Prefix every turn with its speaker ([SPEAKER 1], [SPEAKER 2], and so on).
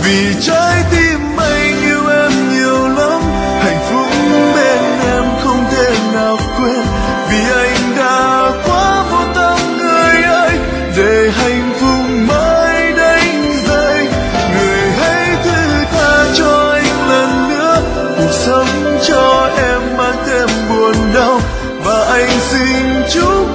[SPEAKER 1] vì trái tim anh yêu em nhiều lắm. Hạnh phúc bên em không thể nào quên, vì anh đã quá vô tâm người ơi, để hạnh phúc mãi đánh dậy. Người hãy thứ tha cho anh lần nữa, cuộc sống cho em mang thêm buồn đau, và anh xin chúc